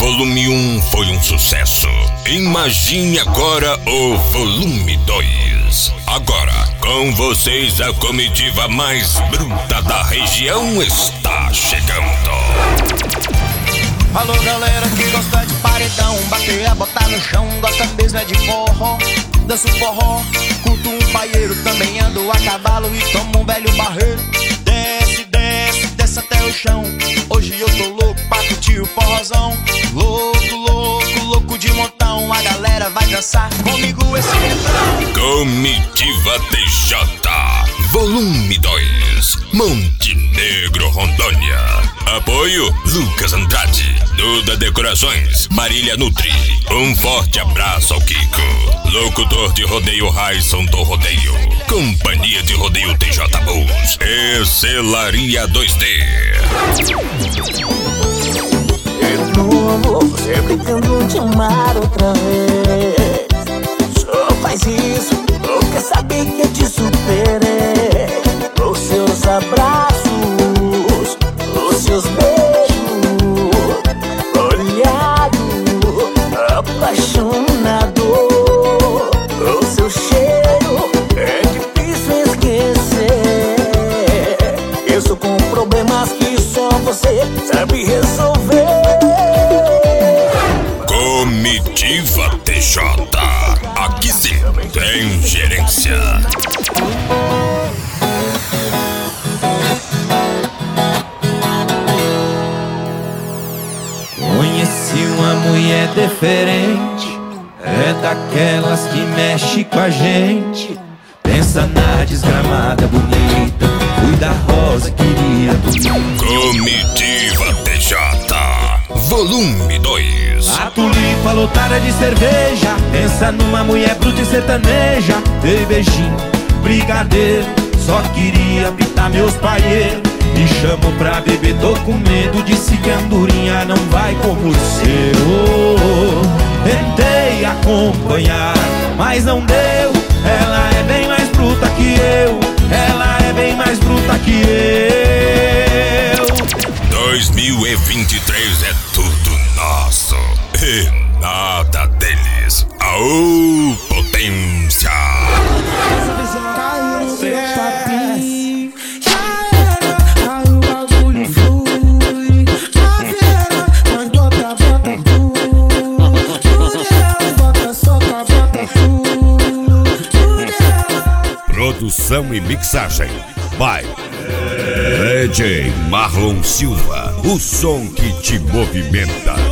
volume 1 foi um sucesso. Imagine agora o volume 2. Agora, com vocês, a comitiva mais bruta da região está chegando. Alô galera que gosta de paredão, bater, botar no chão, gosta mesmo é de forró. Danço forró, curto um paieiro, também ando a cavalo e tomo um velho barreiro. Desce, desce, desce até o chão, hoje eu tô louco pra curtir o forrozão. Louco, louco, louco de montão, a galera vai dançar comigo esse refrão. Comitiva TJ, volume 2, Montenegro, Rondônia. Apoio Lucas Andrade, Duda Decorações, Marília Nutri. Um forte abraço ao Kiko, locutor de rodeio Raison do Rodeio, Companhia de Rodeio TJ Bulls e Celaria 2D. De novo, você brincando de amar outra vez. Só faz isso, ou quer saber que eu te superei. Os seus abraços, os seus beijos, olhado, apaixonado. O seu cheiro é difícil esquecer. Eu sou com problemas que só você sabe resolver. Comitiva TJ, aqui sim tem gerência. Conheci uma mulher diferente, é daquelas que mexe com a gente. Pensa na desgramada bonita, fui da rosa, queria tudo. Comitiva TJ, volume 2. A tulipa lotada de cerveja, pensa numa mulher bruta e sertaneja. Dei beijinho, brigadeiro, só queria pitar meus paieiros. Me chamou pra beber, tô com medo, disse que a andorinha não vai como o seu. Tentei acompanhar, mas não deu. Ela é bem mais bruta que eu, ela é bem mais bruta que eu. 2023 é tudo nosso e nada deles. Aô, potência! Produção e mixagem by DJ Marlon Silva, o som que te movimenta.